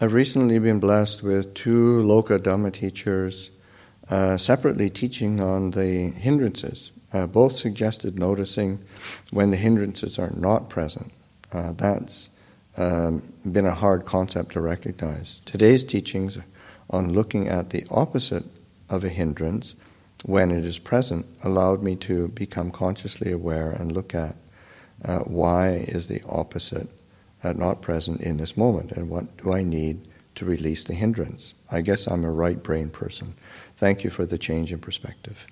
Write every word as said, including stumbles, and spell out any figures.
I've recently been blessed with two Loka Dhamma teachers uh, separately teaching on the hindrances. Uh, both suggested noticing when the hindrances are not present. Uh, that's um, been a hard concept to recognize. Today's teachings on looking at the opposite of a hindrance when it is present allowed me to become consciously aware and look at uh, why is the opposite uh, not present in this moment, and what do I need to release the hindrance. I guess I'm a right brain person. Thank you for the change in perspective.